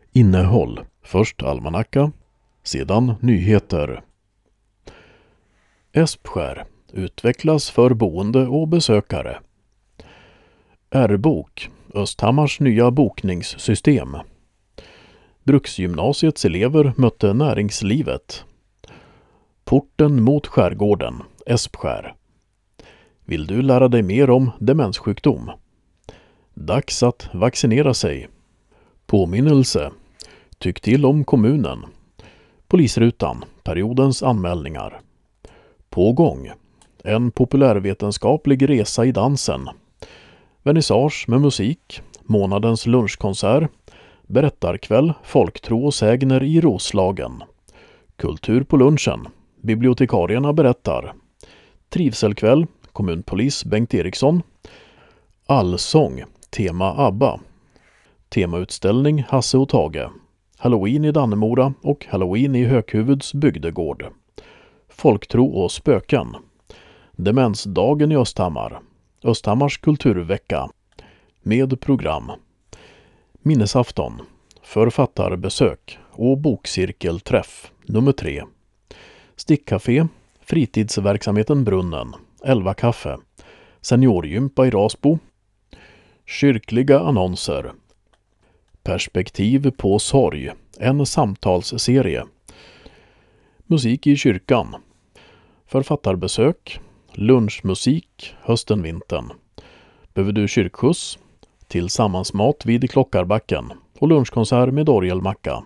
Innehåll. Först almanacka, sedan nyheter. Espskär utvecklas för boende och besökare. R-bok, Östhammars nya bokningssystem. Bruksgymnasiets elever mötte näringslivet. Porten mot skärgården, Espskär. Vill du lära dig mer om demenssjukdom? Dags att vaccinera sig. Påminnelse. Tyck till om kommunen. Polisrutan, periodens anmälningar. Pågång. En populärvetenskaplig resa i dansen. Vernissage med musik, månadens lunchkonsert, berättarkväll, folktro och sägner i Roslagen. Kultur på lunchen, bibliotekarierna berättar. Trivselkväll, kommunpolis Bengt Eriksson. Allsång, tema ABBA. Temautställning Hasse och Tage. Halloween i Dannemora och Halloween i Hökhuvuds bygdegård. Folktro och spöken. Demensdagen i Östhammar. Östhammars kulturvecka. Med program. Minnesafton. Författarbesök och bokcirkelträff nummer 3. Stickcafé. Fritidsverksamheten Brunnen. 11 kaffe. Seniorgympa i Rasbo. Kyrkliga annonser. Perspektiv på sorg. En samtalsserie. Musik i kyrkan. Författarbesök. Lunchmusik hösten-vintern. Behöver du kyrkskjuts? Tillsammansmat vid Klockarbacken och lunchkonsert med orgelmacka.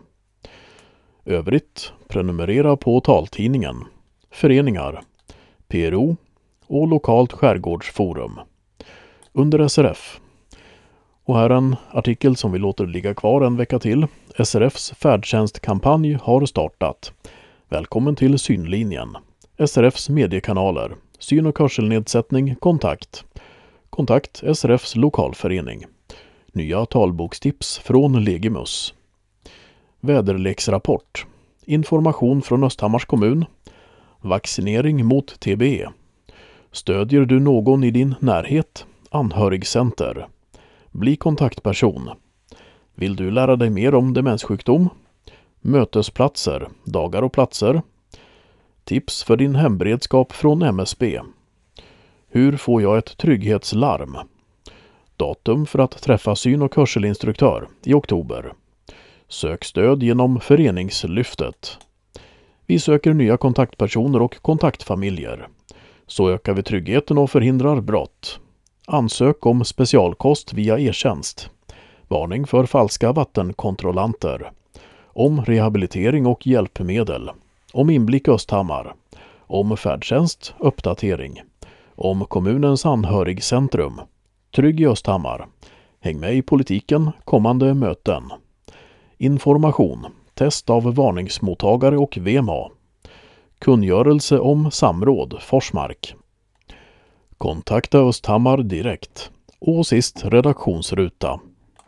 Övrigt prenumerera på taltidningen, föreningar, PRO och lokalt skärgårdsforum. Under SRF. Och här en artikel som vi låter ligga kvar en vecka till. SRFs färdtjänstkampanj har startat. Välkommen till Synlinjen. SRFs mediekanaler. Syn- och hörselnedsättning, kontakt. Kontakt SRFs lokalförening. Nya talbokstips från Legimus. Väderleksrapport. Information från Östhammars kommun. Vaccinering mot TBE. Stödjer du någon i din närhet? Anhörigcenter. Bli kontaktperson. Vill du lära dig mer om demenssjukdom? Mötesplatser, dagar och platser. Tips för din hemberedskap från MSB. Hur får jag ett trygghetslarm? Datum för att träffa syn- och hörselinstruktör i oktober. Sök stöd genom föreningslyftet. Vi söker nya kontaktpersoner och kontaktfamiljer. Så ökar vi tryggheten och förhindrar brott. Ansök om specialkost via e-tjänst. Varning för falska vattenkontrollanter. Om rehabilitering och hjälpmedel. Om inblick Östhammar. Om färdtjänst, uppdatering. Om kommunens anhörigcentrum. Trygg i Östhammar. Häng med i politiken, kommande möten. Information. Test av varningsmottagare och VMA. Kungörelse om samråd, Forsmark. Kontakta Östhammar direkt. Och sist redaktionsruta.